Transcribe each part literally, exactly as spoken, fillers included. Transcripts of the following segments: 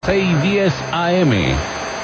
seis y diez A M.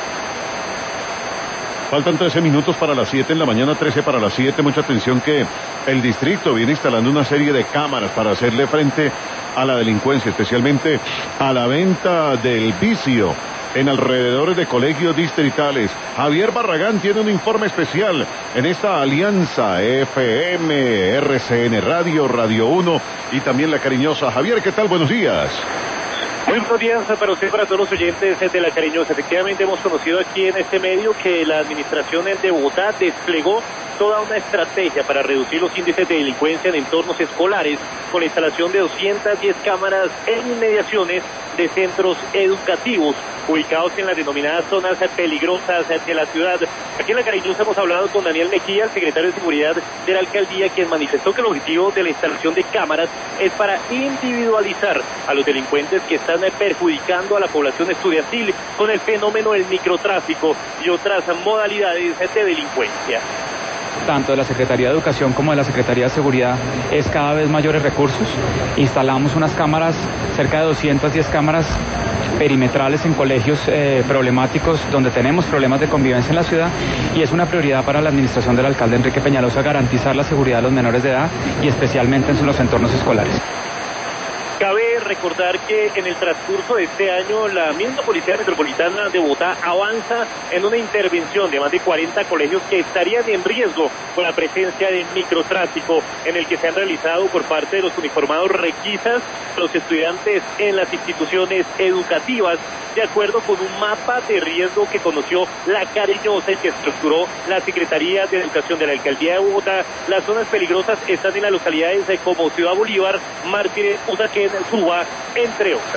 Faltan trece minutos para las siete en la mañana, trece para las siete. Mucha atención que el distrito viene instalando una serie de cámaras para hacerle frente a la delincuencia, especialmente a la venta del vicio en alrededores de colegios distritales. Javier Barragán tiene un informe especial en esta alianza F M, R C N Radio, Radio uno y también La Cariñosa. Javier, ¿qué tal? Buenos días. Muy buenos días para usted, para todos los oyentes de La Cariñosa. Efectivamente hemos conocido aquí en este medio que la administración de Bogotá desplegó toda una estrategia para reducir los índices de delincuencia en entornos escolares con la instalación de doscientas diez cámaras en inmediaciones de centros educativos ubicados en las denominadas zonas peligrosas de la ciudad. Aquí en La Cariñosa hemos hablado con Daniel Mejía, el secretario de Seguridad de la Alcaldía, quien manifestó que el objetivo de la instalación de cámaras es para individualizar a los delincuentes que están perjudicando a la población estudiantil con el fenómeno del microtráfico y otras modalidades de delincuencia. Tanto de la Secretaría de Educación como de la Secretaría de Seguridad es cada vez mayores recursos. Instalamos unas cámaras, cerca de doscientas diez cámaras perimetrales en colegios eh, problemáticos donde tenemos problemas de convivencia en la ciudad, y es una prioridad para la administración del alcalde Enrique Peñalosa garantizar la seguridad de los menores de edad y especialmente en los entornos escolares. Cabe recordar que en el transcurso de este año la misma Policía Metropolitana de Bogotá avanza en una intervención de más de cuarenta colegios que estarían en riesgo por la presencia de microtráfico, en el que se han realizado por parte de los uniformados requisas a los estudiantes en las instituciones educativas, de acuerdo con un mapa de riesgo que conoció La Cariñosa y que estructuró la Secretaría de Educación de la Alcaldía de Bogotá. Las zonas peligrosas están en las localidades como Ciudad Bolívar, Mártires, Usaquén, Suba, entre otras.